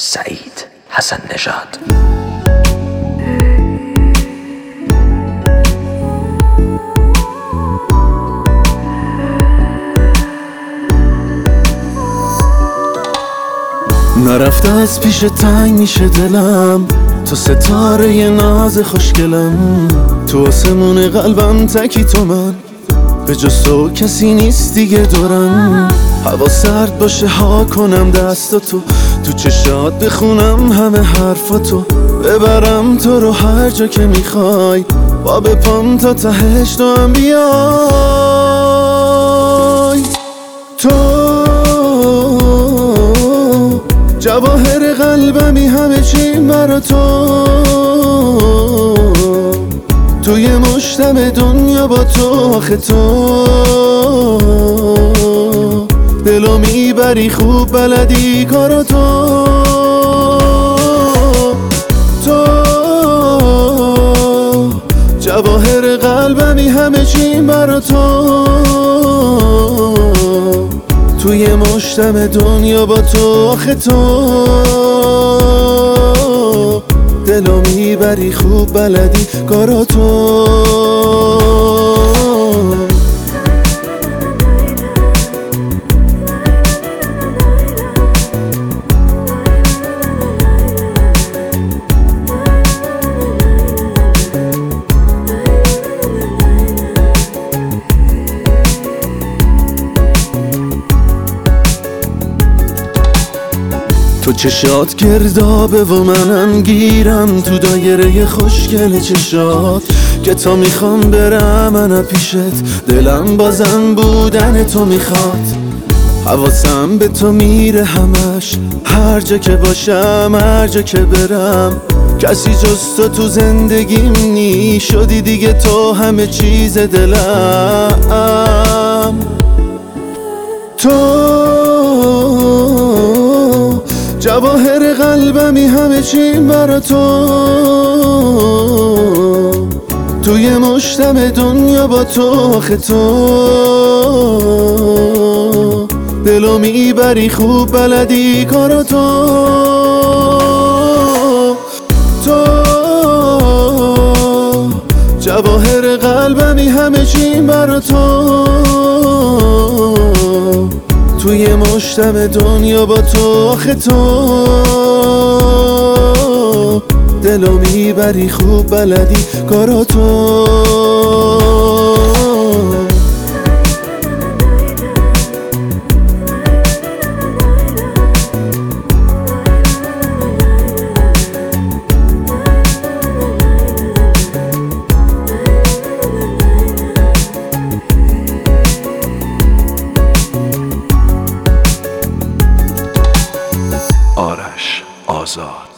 سعید حسن نژاد. نرفته از پیش تنگ میشه دلم، تو ستاره ی ناز خوشگلم، تو آسمون قلبم تکی تو من، به جز تو کسی نیست دیگه دورم. هوا سرد باشه ها کنم دستاتو، تو چشات بخونم همه حرفاتو، ببرم تو رو هر جا که میخوای، با بپام تا تهش تو هم بیای. تو جواهر قلبمی همه چیم برا تو، توی مشتم دنیا با تو، آخه تو دلو میبری خوب بلدی کارا تو. تو جواهر قلبمی همه چیم برا تو، توی مشتم دنیا با تو، آخه تو دلو میبری خوب بلدی کارا تو. تو چشات گردابه و منم گیرم تو دایره خوشگل چشات، که تا میخوام برم من پیشت، دلم بازم بودن تو میخواد. حواسم به تو میره همش، هر جا که باشم هر جا که برم، کسی جز تو زندگیم نی، شدی دیگه تو همه چیز دلم. تو جواهر قلبمی همه چیم برا تو، توی مشتم دنیا با تو، آخه تو دلو میبری خوب بلدی کارا تو. تو جواهر قلبمی همه چیم برا تو، توی مشتم دنیا با تو، آخه تو دلو میبری خوب بلدی کارا تو. آرش آزاد.